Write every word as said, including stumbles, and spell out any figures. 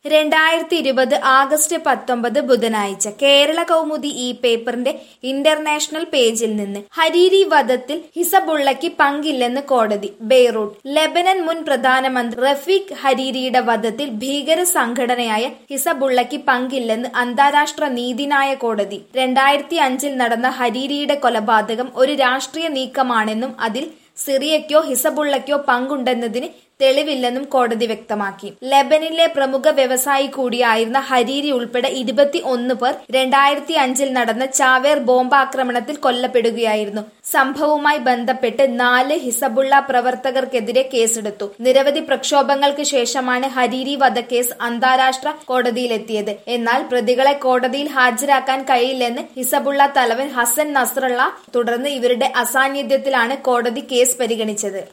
രണ്ടായിരത്തി ഇരുപത് ആഗസ്റ്റ് പത്തൊമ്പത് ബുധനാഴ്ച കേരള കൗമുദി ഈ പേപ്പറിന്റെ ഇന്റർനാഷണൽ പേജിൽ നിന്ന് ഹരീരി വധത്തിൽ ഹിസബുള്ളയ്ക്ക് പങ്കില്ലെന്ന് കോടതി. ബെയ്റൂട്ട്. ലെബനൻ മുൻ പ്രധാനമന്ത്രി റഫീഖ് ഹരീരിയുടെ വധത്തിൽ ഭീകര സംഘടനയായ ഹിസബുള്ളയ്ക്ക് പങ്കില്ലെന്ന് അന്താരാഷ്ട്ര നീതിന്യായ കോടതി. രണ്ടായിരത്തി അഞ്ചിൽ നടന്ന ഹരീരിയുടെ കൊലപാതകം ഒരു രാഷ്ട്രീയ നീക്കമാണെന്നും അതിൽ സിറിയയ്ക്കോ ഹിസബുള്ളയ്ക്കോ പങ്കുണ്ടെന്നതിന് തെളിവില്ലെന്നും കോടതി വ്യക്തമാക്കി. ലെബനിലെ പ്രമുഖ വ്യവസായി കൂടിയായിരുന്ന ഹരീരി ഉൾപ്പെടെ ഇരുപത്തി ഒന്ന് പേർ രണ്ടായിരത്തി അഞ്ചിൽ നടന്ന ചാവേർ ബോംബാക്രമണത്തിൽ കൊല്ലപ്പെടുകയായിരുന്നു. സംഭവവുമായി ബന്ധപ്പെട്ട് നാല് ഹിസബുള്ള പ്രവർത്തകർക്കെതിരെ കേസെടുത്തു. നിരവധി പ്രക്ഷോഭങ്ങൾക്ക് ശേഷമാണ് ഹരീരി വധക്കേസ് അന്താരാഷ്ട്ര കോടതിയിലെത്തിയത്. എന്നാൽ പ്രതികളെ കോടതിയിൽ ഹാജരാക്കാൻ കഴിയില്ലെന്ന് ഹിസബുള്ള തലവൻ ഹസൻ നസ്രള്ള. തുടർന്ന് ഇവരുടെ അസാന്നിധ്യത്തിലാണ് കോടതി കേസ് പരിഗണിച്ചത്.